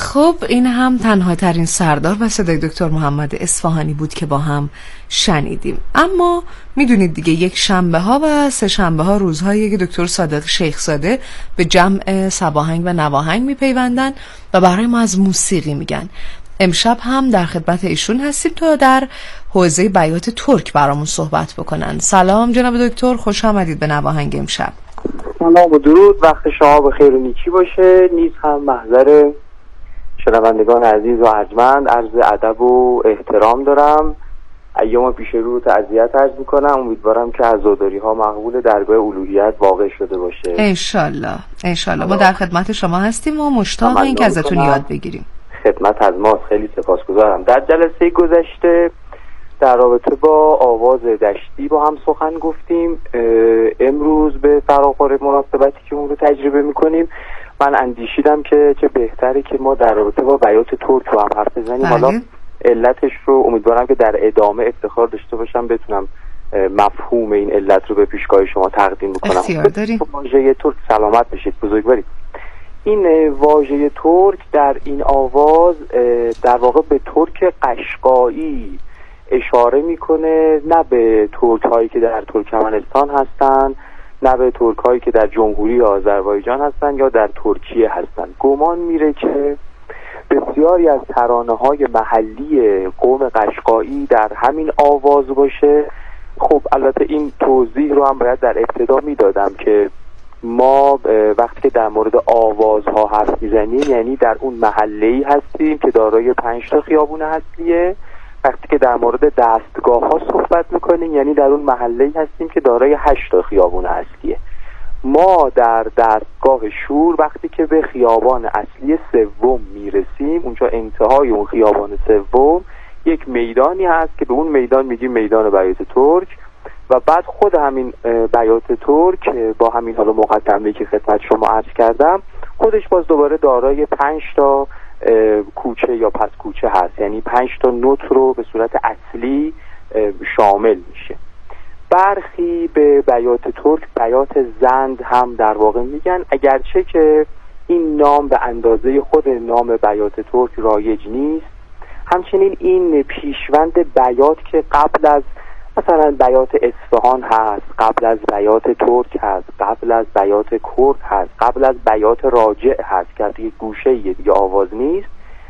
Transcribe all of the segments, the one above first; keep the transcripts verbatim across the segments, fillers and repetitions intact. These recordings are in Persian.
خب این هم تنها ترین سردار و صدای دکتر محمد اصفهانی بود که با هم شنیدیم. اما میدونید دیگه یک شنبه ها و سه شنبه ها روزهایی که دکتر صادق شیخزاده به جمع سباهنگ و نواهنگ میپیوندن و برای ما از موسیقی میگن. امشب هم در خدمت ایشون هستیم تا در حوزه بیات ترک برامون صحبت بکنن. سلام جناب دکتر، خوش آمدید به نواهنگ امشب. سلام و درود، وقت شما بخیر و نیکی باشه. نیز هم محضر شنوندگان عزیز و ارجمند عرض ادب و احترام دارم. ایام پیش رو تعزیت عرض میکنم. امیدوارم که عزاداری ها مقبول درگاه الوهیت واقع شده باشه. انشالله انشالله. ما در خدمت شما هستیم و مشتاقیم که ازتون یاد بگیریم. خدمت از ماست، خیلی سپاسگزارم. در جلسه گذشته در رابطه با آواز دشتی با هم سخن گفتیم. امروز به فراخور مناسبتی که اون رو تجربه میکنیم من اندیشیدم که چه بهتره که ما در رابطه با بیات ترک رو هم حرف بزنیم. حالا علتش رو امیدوارم که در ادامه افتخار داشته باشم بتونم مفهوم این علت رو به پیشگاه شما تقدیم بکنم. اختیار داریم. واژه ترک سلامت بشید بزرگوارید. این واژه ترک در این آواز در واقع به ترک قشقایی اشاره میکنه، نه به ترک هایی که در ترکمنستان هستن، نه به ترک هایی که در جمهوری آذربایجان هستن یا در ترکیه هستن. گمان میره که بسیاری از ترانه های محلی قوم قشقایی در همین آواز باشه. خب البته این توضیح رو هم باید در ابتدا میدادم که ما وقتی که در مورد آوازها حرف میزنیم یعنی در اون محله‌ای هستیم که دارای پنج تا خیابون اصلیه. وقتی که در مورد دستگاه ها صحبت میکنیم یعنی در اون محله‌ای هستیم که دارای هشت تا خیابون اصلیه. ما در دستگاه شور وقتی که به خیابان اصلی سوم میرسیم، اونجا انتهای اون خیابان سوم یک میدانی هست که به اون میدان میگیم میدان بیات ترک و بعد خود همین بیات ترک با همین حالا مقدمه‌ای که خدمت شما عرض کردم خودش باز دوباره دارای پنج تا کوچه یا پس کوچه هست، یعنی پنج تا نوت رو به صورت اصلی شامل میشه. برخی به بیات ترک بیات زند هم در واقع میگن، اگرچه که این نام به اندازه خود نام بیات ترک رایج نیست. همچنین این پیشوند بیات که قبل از مثلا بیات اصفهان هست، قبل از بیات ترک هست، قبل از بیات کرد هست، قبل از بیات راجع هست که از یک گوشه یه دیگه آواز نیست.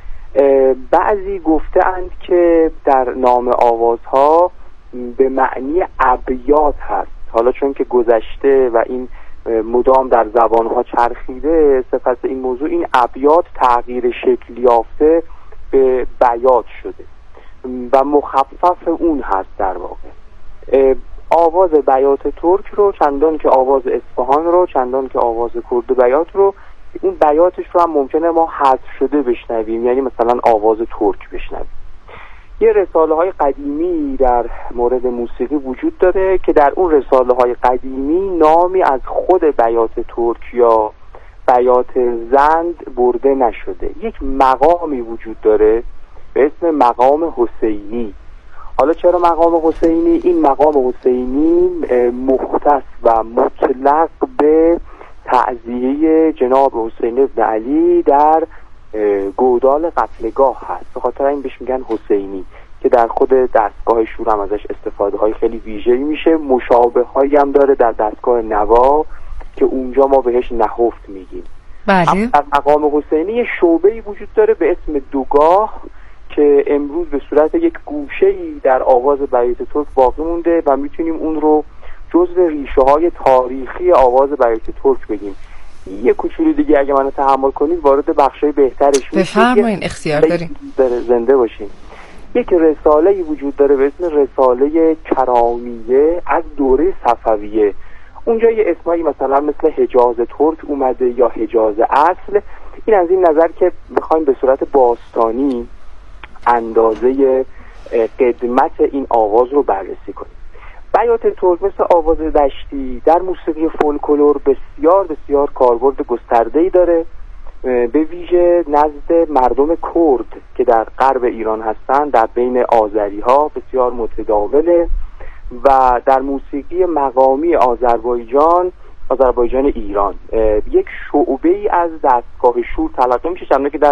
بعضی گفته اند که در نام آوازها به معنی ابیات هست. حالا چون که گذشته و این مدام در زبانها چرخیده سپس این موضوع، این ابیات تغییر شکل یافته به بیات شده و مخفف اون هست. در واقع آواز بیات ترک رو چندان که آواز اصفهان رو، چندان که آواز کرد بیات رو، اون بیاتش رو هم ممکنه ما حذف شده بشنویم، یعنی مثلا آواز ترک بشنویم. یه رساله های قدیمی در مورد موسیقی وجود داره که در اون رساله های قدیمی نامی از خود بیات ترک یا بیات زند برده نشده. یک مقامی وجود داره به اسم مقام حسینی. حالا چرا مقام حسینی؟ این مقام حسینی مختص و مطلق به تعزیه جناب حسین ابن علی در گودال قتلگاه هست، به خاطر این بهش میگن حسینی که در خود دستگاه شور هم ازش استفاده های خیلی ویژه‌ای میشه. مشابه هایی هم داره در دستگاه نوا که اونجا ما بهش نهفت میگیم. بله. در مقام حسینی یه شعبه‌ای وجود داره به اسم دوگاه که امروز به صورت یک گوشه‌ای در آواز بیات ترک باقی مونده و میتونیم اون رو جزو ریشه های تاریخی آواز بیات ترک بگیم. یه کوچولو دیگه اگه منو تحمل کنید وارد بخشای بهترش میشه. بفرمایید، اختیار دارین. زنده باشین. یک رساله‌ای وجود داره به اسم رساله کرامیه از دوره صفویه. اونجا یه اسمایی مثلا مثل حجاز ترک اومده یا حجاز اصل. این از این نظر که بخوایم به صورت باستانی اندازه قدمت این آواز رو بررسی کنیم. بیات ترک مثل آواز دشتی در موسیقی فولکلور بسیار بسیار کاربرد گسترده‌ای داره، به ویژه نزد مردم کرد که در غرب ایران هستند، در بین آذری ها بسیار متداوله و در موسیقی مقامی آذربایجان آذربایجان ایران یک شعبه ای از دستگاه شور تلقی میشه، چندان که در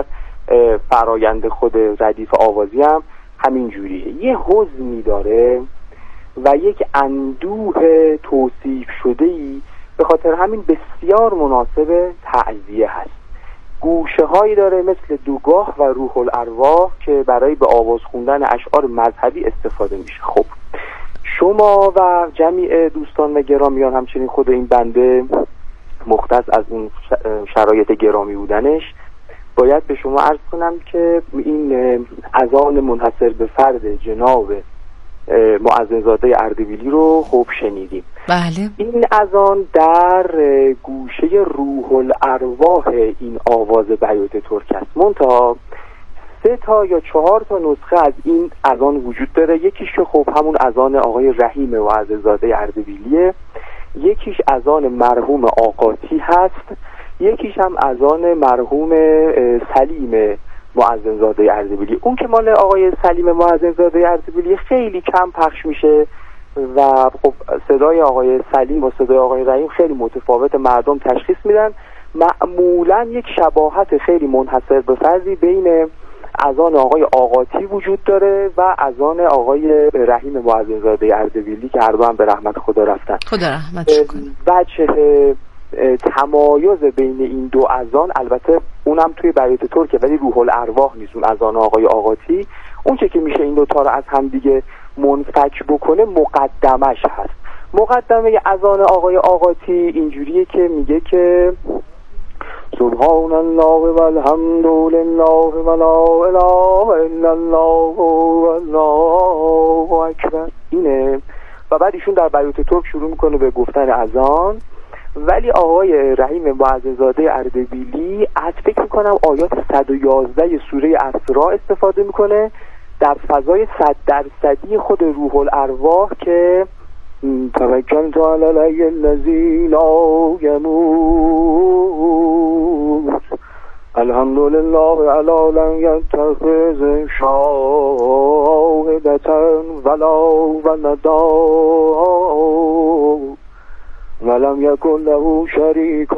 فرایند خود ردیف آوازی هم همین جوریه، یه حزنی داره و یک اندوه توصیف شده‌ای، به خاطر همین بسیار مناسب تعزیه هست. گوشه هایی داره مثل دوگاه و روح الارواح که برای به آواز خوندن اشعار مذهبی استفاده میشه. خب شما و جمیع دوستان و گرامیان، همچنین خود این بنده مختص از اون شرایط گرامی بودنش، باید به شما عرض کنم که این اذان منحصر به فرد جناب مؤذنزاده اردبیلی رو خوب شنیدیم. بله. این اذان در گوشه روح الارواح این آواز بیات ترک است. منتها سه تا یا چهار تا نسخه از این اذان وجود داره. یکیش که خب همون اذان آقای رحیم مؤذنزاده اردبیلیه، یکیش اذان مرحوم آقاتی هست، یکیش هم اذان مرحوم سلیم مؤذنزاده اردبیلی. اون که مال آقای سلیم مؤذنزاده اردبیلی خیلی کم پخش میشه و خب صدای آقای سلیم و صدای آقای رحیم خیلی متفاوت، مردم تشخیص میدن. معمولا یک شباهت خیلی منحصر به فردی بین اذان آقای آقاتی وجود داره و اذان آقای رحیم مؤذنزاده اردبیلی که هر دو هم به رحمت خدا رفتن. خدا رحمتش کنه. بچه تمایز بین این دو اذان، البته اونم توی بیات ترکه ولی روح الارواح نیست، اون اذان آقای آقاتی، اون چه که میشه این دو تا رو از هم دیگه منفک بکنه مقدمش هست. مقدمه اذان آقای آقاتی اینجوریه که میگه که سبحان الله والحمد لله ولا اله الا الله والله اکبر، اینه. و بعد ایشون در بیات ترک شروع میکنه به گفتن اذان. ولی آقای رحیم مؤذنزاده اردبیلی از فکر میکنم آیات صد و یازده سوره اسراء استفاده میکنه در فضای صد درصدی خود روح الارواح که توکلت علی الحی الذی لا یموت الحمدلله علی لم یتخذ شاهدة ولا ولدا ولم یکن له شریک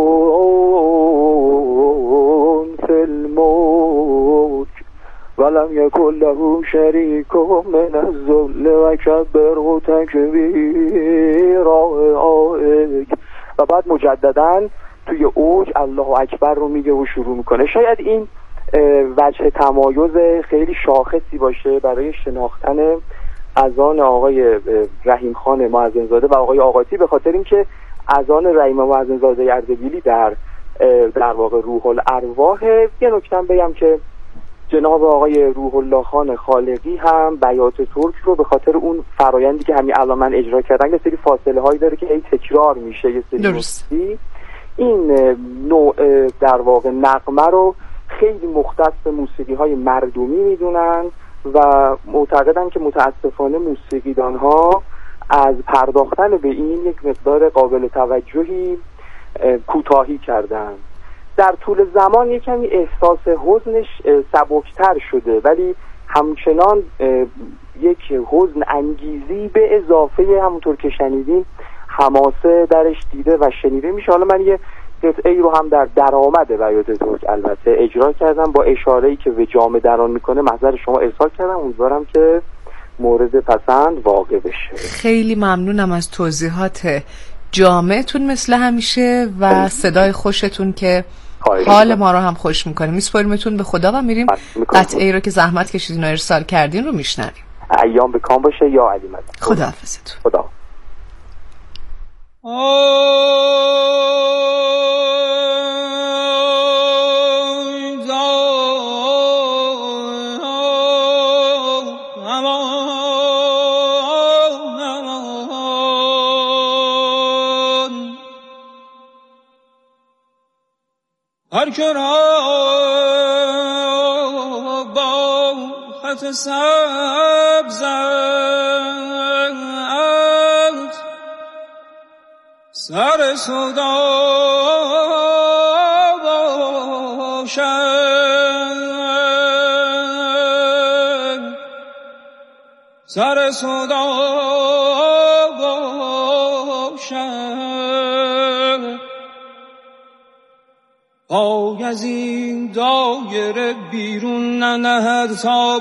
فی الملک ولم یکن له شریک من الذل و کبره تکبیرا. و بعد مجددا توی اوج الله اکبر رو میگه و شروع میکنه. شاید این وجه تمایز خیلی شاخصی باشه برای شناختن اذان آقای رحیم خان مؤذنزاده و آقای آقاتی، به خاطر اینکه اذان رحیم مؤذنزاده اردبیلی در در واقع روح الارواح. یه نکته بگم که جناب آقای روح الله خان خالقی هم بیات ترک رو به خاطر اون فرایندی که همین الان من اجرا کردم یه سری فاصله هایی داره که ای تکرار میشه، یه سری موسیقی، این نوع در واقع نغمه رو خیلی مختص به موسیقی های مردمی میدونن و معتقدن که متاسفانه موسیقیدان ها از پرداختن به این یک مقدار قابل توجهی کوتاهی کردن. در طول زمان یک کمی احساس حزنش سبکتر شده، ولی همچنان یک حزن انگیزی به اضافه همونطور که شنیدیم حماسه درش دیده و شنیده میشه. حالا من یه قطعه رو هم در درآمد بیات ترک البته اجرا کردم با اشاره‌ای که به جامع دران میکنه، محضر شما ارسال کردم، امیدوارم که مورد پسند واقع بشه. خیلی ممنونم از توضیحات جامعتون مثل همیشه و صدای خوشتون که حال ما رو هم خوش میکنه. میسپاریمتون به خدا و میریم قطعه ای رو که زحمت کشیدین و ارسال کردین رو میشنویم. ایام به کام باشه یا علی مدد. خدا حافظتون. خدا. هر که را با خط سبزت سر صدا باشد، سر صدا باشد. پای از این دایره بیرون ننهد تا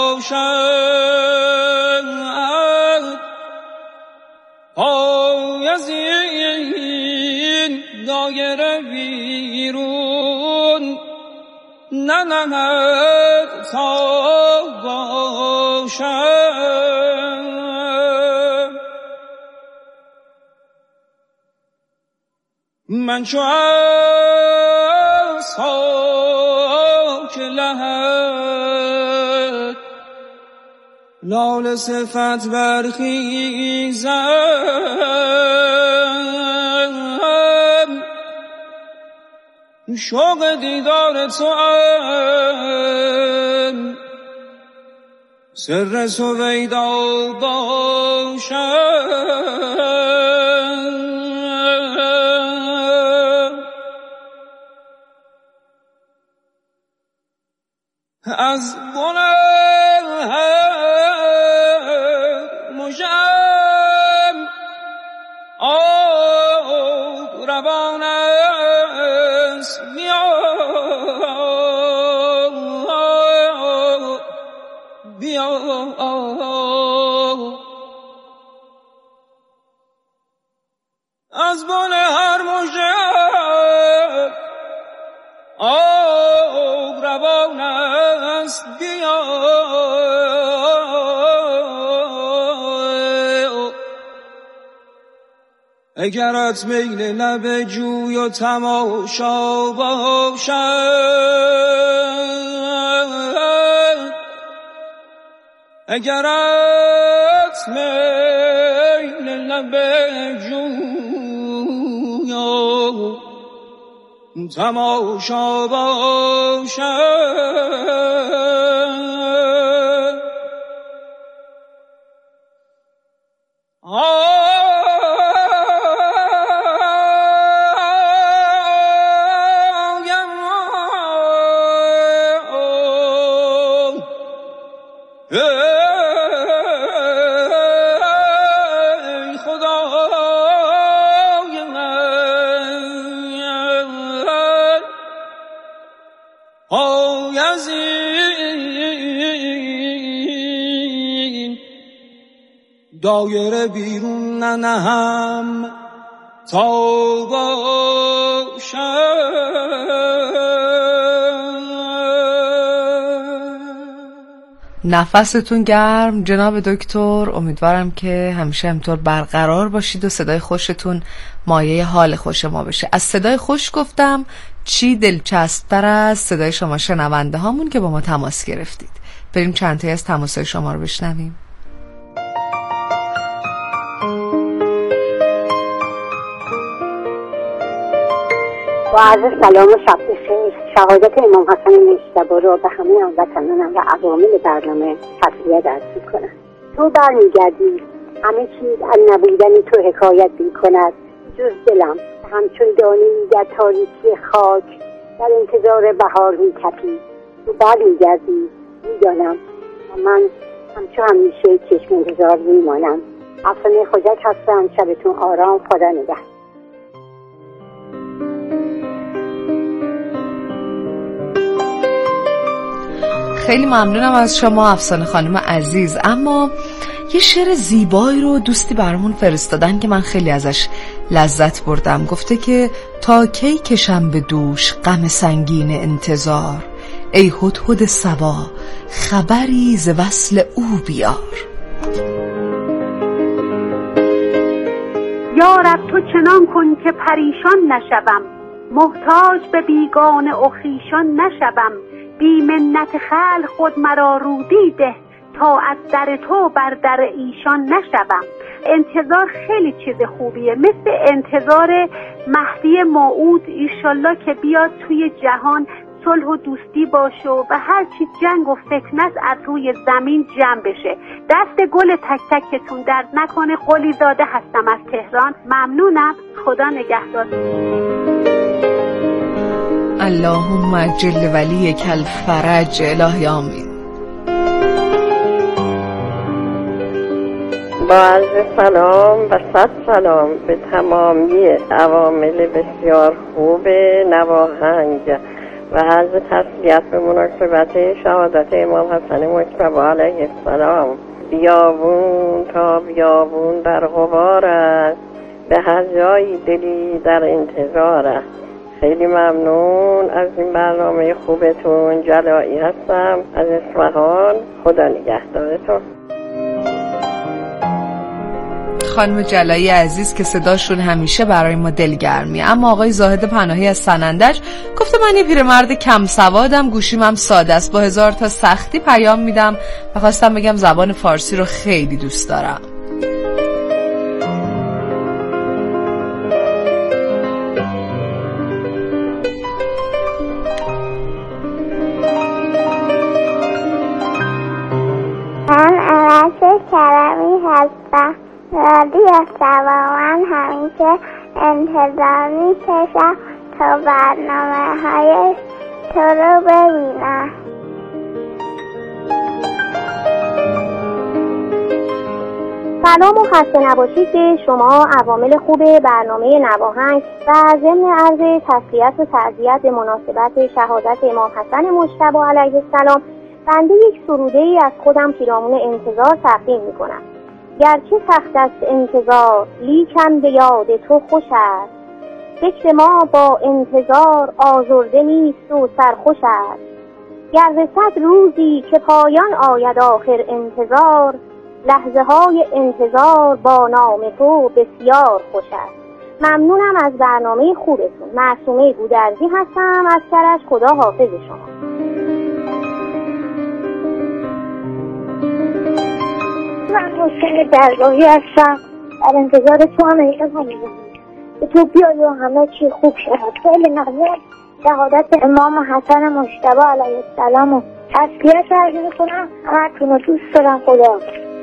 باشد، پای از این دایره بیرون ننهد تا باشد. من چو از خاک لحد لاله صفت برخیزم، شوق دیدار تو ام سر سویدا باشد. از گناه مژم آب روان است، بیا بیا از بن هر مژم آب روان است، بیا اگرت میل لب جوی و تماشا باشد، اگرت میل لب جوی و تماشا باشد، دایره بیرون ننهم تا باشد. نفستون گرم جناب دکتر، امیدوارم که همیشه همینطور برقرار باشید و صدای خوشتون مایه حال خوش ما بشه. از صدای خوش گفتم، چی دلچسب‌تر از صدای شما شنونده هامون که با ما تماس گرفتید. بریم چند تایی از تماس‌های شما رو بشنویم. با عرض سلام و شب بخیر. شهادت امام حسن مجتبی رو به همه هموطنانم و عوامل برنامه تسلیت عرض می‌کنم. تو برمیگردی، همه چیز از نبودن تو حکایت می‌کند، جز دلم همچون دانه در تاریکی خاک در انتظار بهار می‌تپی. تو برمیگردی، می‌دانم و من همچون همیشه چشم انتظار می‌مانم. افسانه خجت هستم. شبتون آرام. خدا نگهدار. خیلی ممنونم از شما افسانه خانم عزیز. اما یه شعر زیبایی رو دوستی برامون فرستادن که من خیلی ازش لذت بردم. گفته که تا کی کشم به دوش غم سنگین انتظار، ای هدهد صبا خبری ز وصل او بیار. یا رب تو چنان کن که پریشان نشوم، محتاج به بیگانه و خویشان نشوم. بی منت خلق خود مرا رودی ده، تا از در تو بر در ایشان نشوم. انتظار خیلی چیز خوبیه، مثل انتظار مهدی موعود ایشالله که بیاد توی جهان صلح و دوستی باشه و هر چی جنگ و فتنه از روی زمین جمع بشه. دست گل تک تکتون درد نکنه. قلی زاده هستم از تهران. ممنونم. خدا نگهدار. اللهم جل ولی کل فرج. الهی آمین. با عرض سلام و صد سلام به تمامی عوامل بسیار خوب نواهنگ و عرض تسلیت به مناسبت شهادت امام حسن مجتبی علیه السلام. بیابون تا بیابون در غبار است، به هر جایی دلی در انتظار است. خیلی ممنون از این برنامه خوبتون. جلایی هستم از اصفهان. خدا نگهدارتون. خانم جلایی عزیز که صداشون همیشه برای ما دلگرمی. اما آقای زاهد پناهی از سنندج گفته من یه پیرمرد کم سوادم، گوشیمم ساده است، با هزار تا سختی پیام میدم و خواستم بگم زبان فارسی رو خیلی دوست دارم. من عرش کرمی هستم. رادیو سبا من همیشه انتظار میکشم تا برنامه های تو رو ببینم. سلام و خسته نباشید به شما عوامل خوب برنامه نواهنگ و ضمن عرض تسلیت و تعزیت به مناسبت شهادت امام حسن مجتبی علیه السلام، بنده یک سروده ای از خودم پیرامون انتظار تقدیم میکنم. گرچه سخت است انتظار، لیکن به یاد تو خوش است. فکر ما با انتظار آزرده نیست و سرخوش است. گر رسد روزی که پایان آید آخر انتظار، لحظه های انتظار با نام تو بسیار خوش است. ممنونم از برنامه خوبتون. معصومه گودرزی هستم از کرج. خدا حافظ شما. من حسین درگاهی هستم. در انتظار تو هم ایشان همیزم به تو بیای و همه چی خوب شد. خیلی ممنون. شهادت امام حسن مجتبی علیه السلام و تسلیت عرض میکنم. همتون رو دوست دارم. خدا.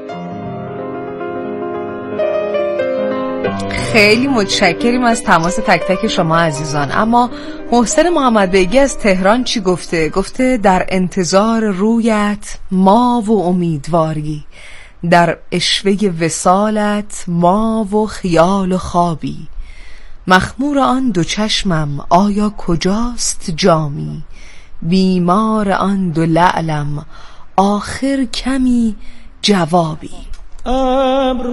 خیلی متشکریم از تماس تک تک شما عزیزان. اما محسن محمد بیگی از تهران چی گفته؟ گفته در انتظار رویت ما و امیدواری، در عشوه وصالت ما و خیال و خوابی. مخمور آن دو چشمم آیا کجاست جامی؟ بیمار آن دو لعلم آخر کمی جوابی. ابر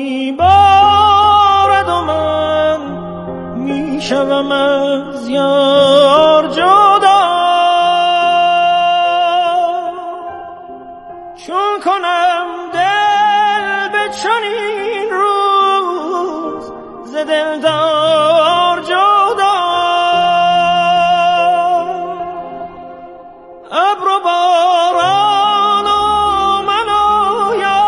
میبارد و من میشوم از یار جدا، چون کنم دل به چنین روز ز دلدار جدا. ابر و باران و من آیا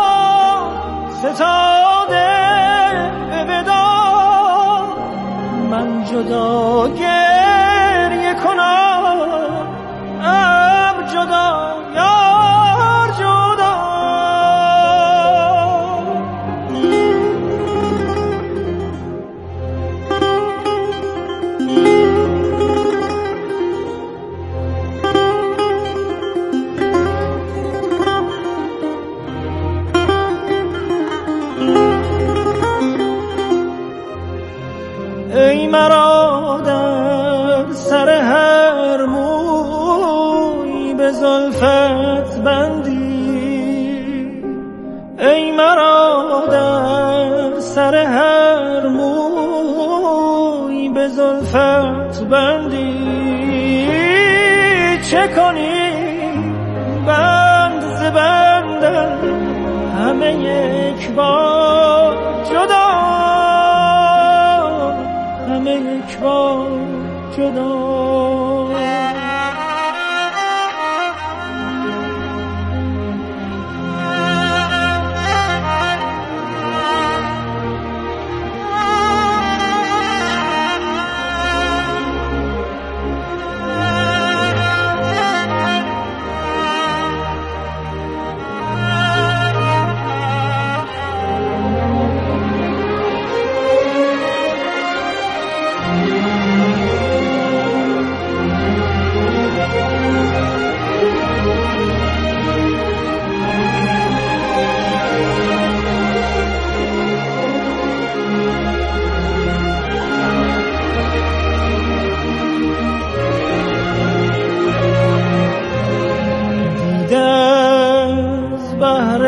ستاده به وداع، من جدا گریه کنم ابر جدا یار جدا. ای مرا در سر هر موی به زلفت بندی، ای مرا در سر هر موی به زلفت بندی. چه کنی بند ز بندم همه یک بار جدا، همه یک بار جدا.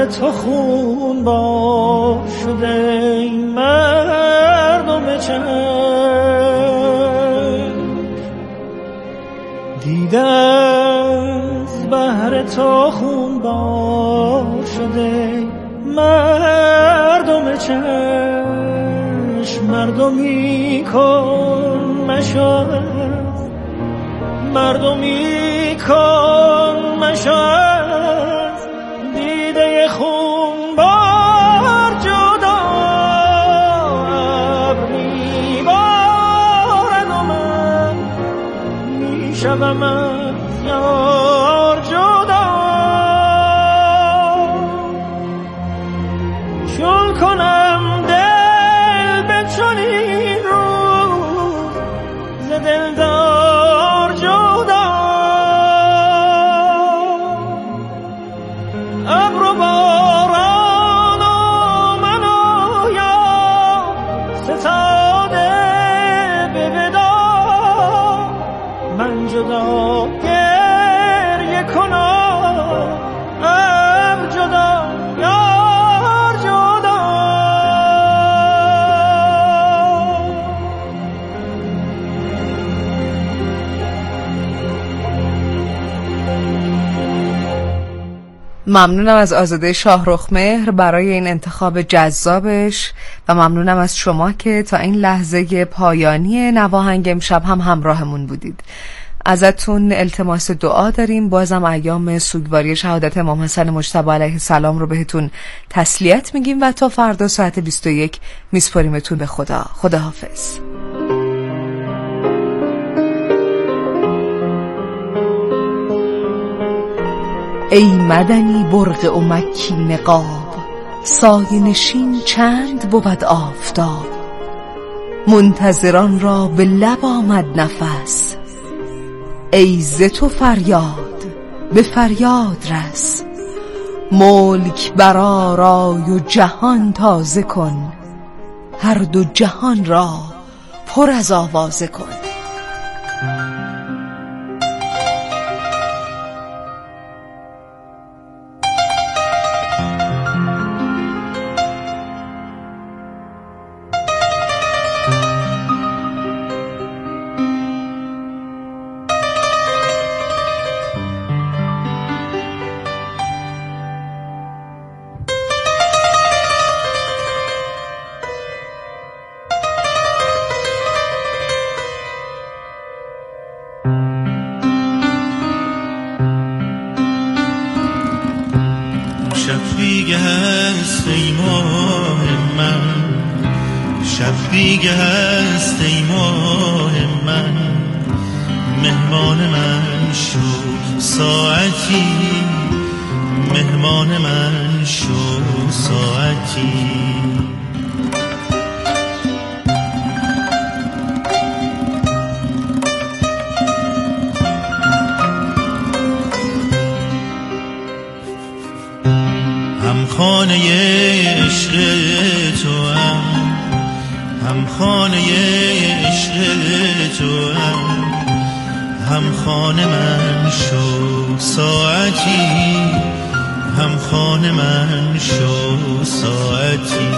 تو خون با شده مردم چند دیده از بهر تو خون با شده مردم چشم مردمی کن مشاهد مردمی کن مشاهد دیده خون بار جدا ابری بارد و من میشوم از یار جدا چون کنم دل به چنین روز ز دلدار جدا ابر و باران و من آیا ستاده به ودا من جدا گریه کنم ابر جدا یار جدا ممنونم از آزاده شاهرخ مهر برای این انتخاب جذابش و ممنونم از شما که تا این لحظه پایانی نواهنگ امشب هم همراهمون بودید. ازتون التماس دعا داریم. بازم ایام سوگواری شهادت امام حسن مجتبی علیه السلام رو بهتون تسلیت میگیم و تا فردا ساعت بیست و یک میسپاریمتون به خدا. خداحافظ. ای مدنی برق و مکی نقاب سایه نشین چند بود آفتاب منتظران را به لب آمد نفس ای ز تو فریاد به فریاد رس ملک برآرای و جهان تازه کن هر دو جهان را پر از آوازه کن. شب دیگه هست ای ماه من شب دیگه هست ای ماه من مهمان من شو ساعتی مهمان من شو ساعتی هم خانه عشق تو هم هم خانه عشق تو هم هم خانه من شو ساعتی هم خانه من شو ساعتی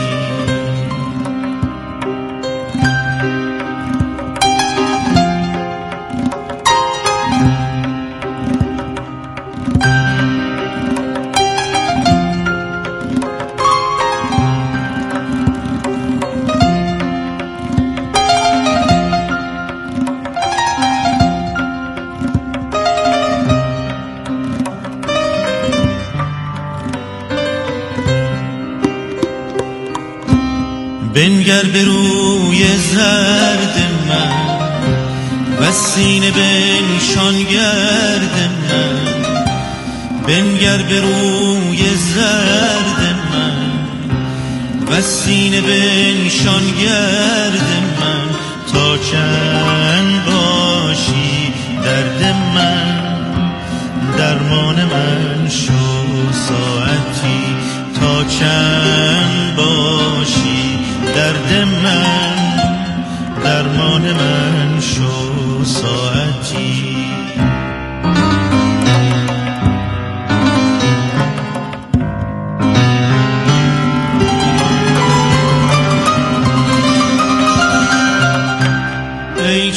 بنگر به روی زرد من و سینه بنشان گرد من بنگر به روی زرد من و سینه بنشان گرد من تا چند باشی درد من درمان من شو ساعتی تا چند باشی درد من درمان من شو ساعتی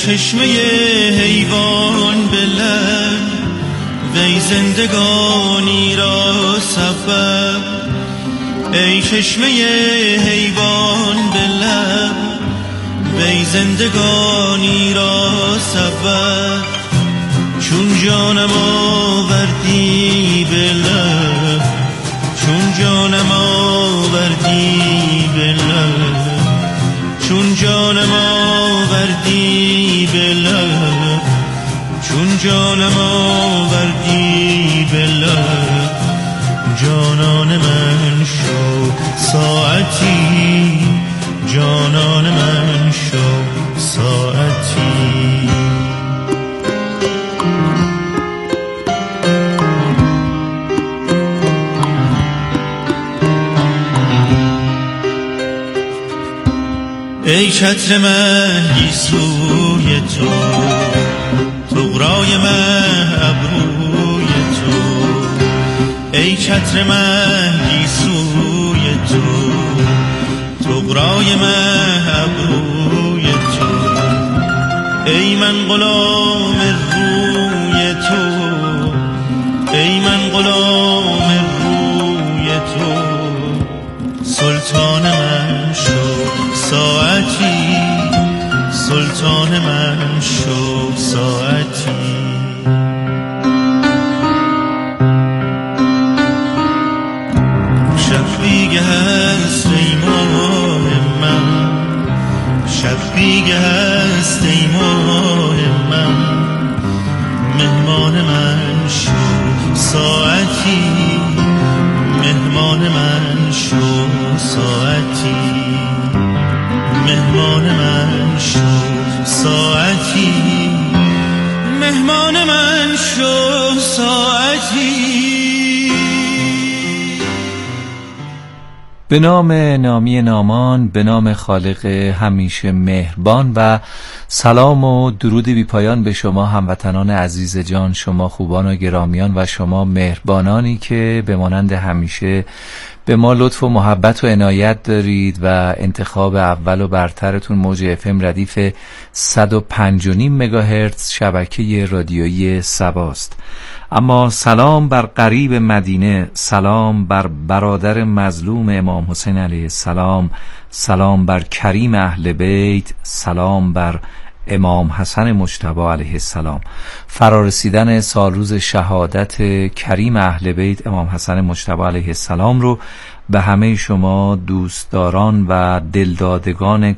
چشمه حیوان به لب، وی زندگانی را سبب. ای چشمه حیوان به لب، وی زندگانی را سبب. چون جانم آوردی به لب، چون جانم آوردی به لب، چون جانم آوردی به لب، چون جانم آوردی به لب. جانان من شو ساعتی، جانان من شو ساعتی. ای چتر مهی سوی تو، طغرای مه ابروی تو. ای چتر مهی سوی تو، طغرای مه ابروی تو. ای من غلام روی تو، ای من غلام روی تو. سلطان من شو ساعتی، سلطان من شو ساعتی. شب بیگه هست ای ماه من، شب بیگه هست ای ماه من. مهمان من شو ساعتی، مهمان من شو ساعتی. مهمان من شو ساعتی، مهمان من شو ساعتی. به نام نامی نامان، به نام خالق همیشه مهربان و سلام و درود بی پایان به شما هموطنان عزیز جان، شما خوبان و گرامیان و شما مهربانانی که به مانند همیشه به ما لطف و محبت و عنایت دارید و انتخاب اول و برترتون موج اف ام ردیف صد و پنج و نیم مگاهرتز شبکه رادیویی سباست. اما سلام بر قریب مدینه، سلام بر برادر مظلوم امام حسین علیه السلام، سلام بر کریم اهل بیت، سلام بر امام حسن مجتبی علیه السلام. فرارسیدن سال روز شهادت کریم اهل بیت امام حسن مجتبی علیه السلام رو به همه شما دوستداران و دلدادگان